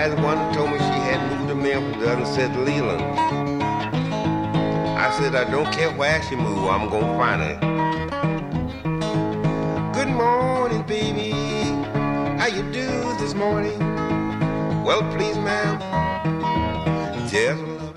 last one told me she had moved to Memphis, the other said Leland. I said, I don't care where she moved, I'm gonna find her. Good morning, baby. How you do this morning? Well, please, ma'am, just a little